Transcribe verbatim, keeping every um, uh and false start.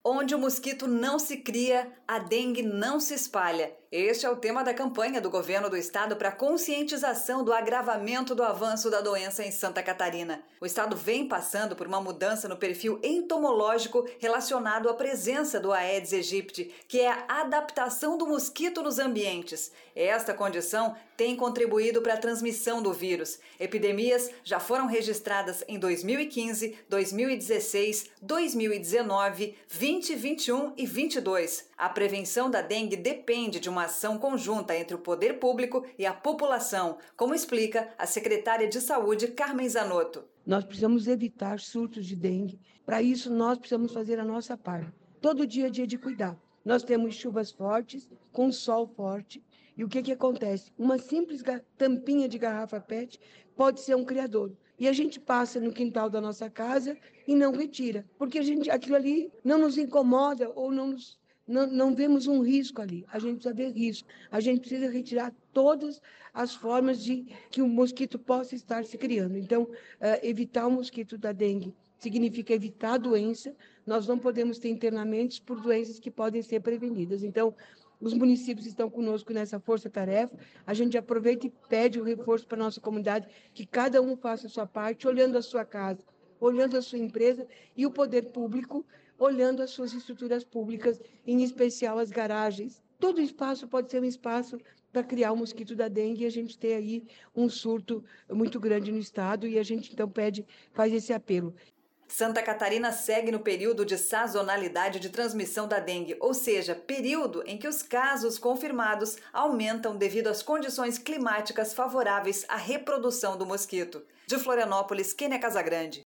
Onde o mosquito não se cria, a dengue não se espalha. Este é o tema da campanha do governo do estado para conscientização do agravamento do avanço da doença em Santa Catarina. O estado vem passando por uma mudança no perfil entomológico relacionado à presença do Aedes aegypti, que é a adaptação do mosquito nos ambientes. Esta condição tem contribuído para a transmissão do vírus. Epidemias já foram registradas em dois mil e quinze, dois mil e dezesseis, dois mil e dezenove, vinte, vinte e um e vinte e dois. A prevenção da dengue depende de uma ação conjunta entre o poder público e a população, como explica a secretária de Saúde, Carmen Zanotto. Nós precisamos evitar surtos de dengue. Para isso, nós precisamos fazer a nossa parte. Todo dia é dia de cuidar. Nós temos chuvas fortes, com sol forte. E o que, que acontece? Uma simples tampinha de garrafa P E T pode ser um criador. E a gente passa no quintal da nossa casa e não retira. Porque a gente, aquilo ali não nos incomoda ou não nos Não, não vemos um risco ali, a gente precisa ver risco, a gente precisa retirar todas as formas de que o mosquito possa estar se criando. Então, uh, evitar o mosquito da dengue significa evitar a doença, nós não podemos ter internamentos por doenças que podem ser prevenidas. Então, os municípios estão conosco nessa força-tarefa, a gente aproveita e pede o reforço para a nossa comunidade, que cada um faça a sua parte, olhando a sua casa, olhando a sua empresa e o poder público, olhando as suas estruturas públicas, em especial as garagens. Todo espaço pode ser um espaço para criar o mosquito da dengue e a gente ter aí um surto muito grande no estado e a gente então pede, faz esse apelo. Santa Catarina segue no período de sazonalidade de transmissão da dengue, ou seja, período em que os casos confirmados aumentam devido às condições climáticas favoráveis à reprodução do mosquito. De Florianópolis, Kênia Casagrande.